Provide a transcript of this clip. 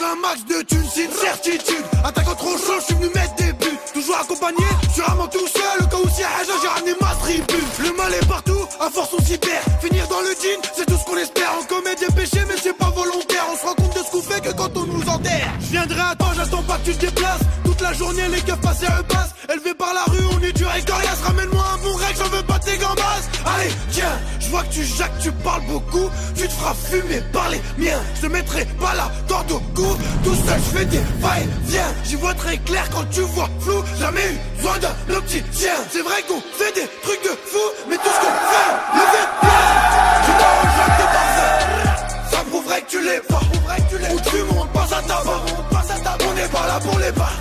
un max de thunes, c'est une certitude. Attaquant trop chaud, je suis venu mettre des buts. Toujours accompagné, je suis vraiment tout seul. Au cas où s'il y a Haja, j'ai ramené ma tribu. Le mal est partout, à force on s'y perd. Finir dans le jean, c'est tout ce qu'on espère. On commet des péchés, mais c'est pas volontaire. On se rend compte de ce qu'on fait que quand on nous enterre. Je viendrai à temps, j'attends pas que tu te déplaces. Toute la journée, les keufs passent et repassent. Élevé par la rue, on est dur et coriace. Ramène-moi un bon rec, j'en veux pas tes gambas. Allez, tiens, je vois que tu jacques, tu parles beaucoup. Tu te feras fumer par les miens. Je te mettrai pas la corde au cou. Tout seul, je fais des va-et-vient. J'y vois très clair quand tu vois flou. Jamais eu besoin d'un opticien.